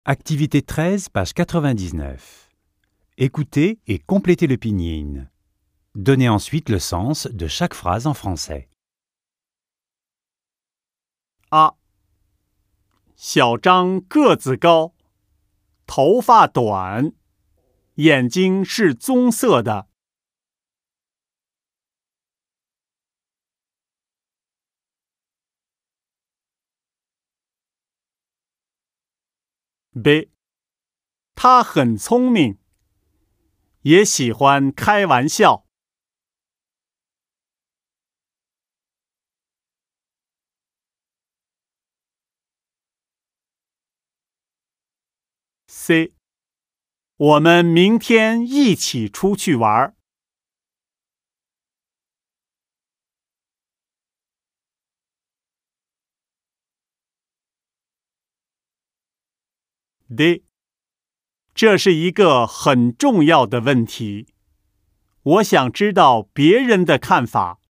Activité 13, page 99. Écoutez et complétez le pinyin. Donnez ensuite le sens de chaque phrase en français. 啊，小张个子高，头发短，眼睛是棕色的。B， 他很聪明，也喜欢开玩笑。C， 我们明天一起出去玩。D， 这是一个很重要的问题，我想知道别人的看法。